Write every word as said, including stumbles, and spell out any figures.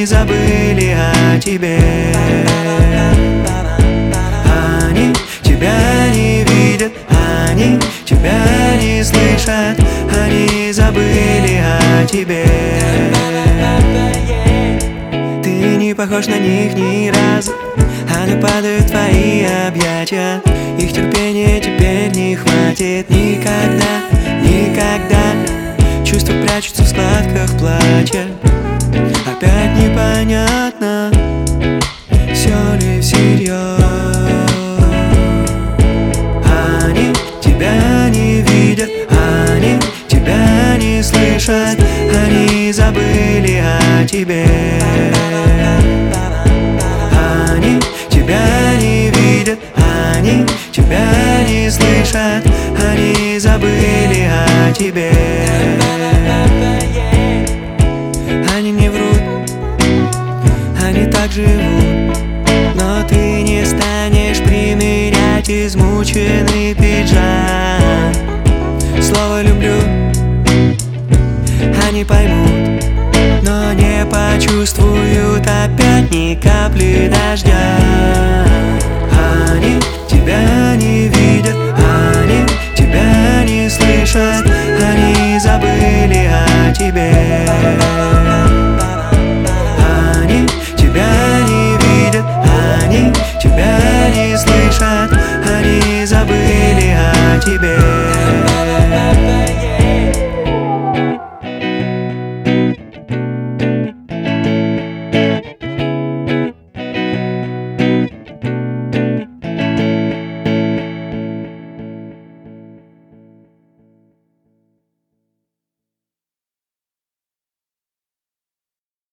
забыли о тебе. Они тебя не видят, они тебя не слышат, они забыли о тебе. Ты не похож на них ни разу, они падают в твои объятия. Их терпения теперь не хватит никогда, никогда. Чувства прячутся в складках платья. Опять непонятно, все ли всерьез. Они тебя не видят, они тебя не слышат, они забыли о тебе. Они тебя не видят, они тебя не слышат, они забыли о тебе. Они не врут, они так живут, но ты не станешь примерять измученный пиджак. Слово «люблю» они поймут, но не почувствуют опять ни капли дождя.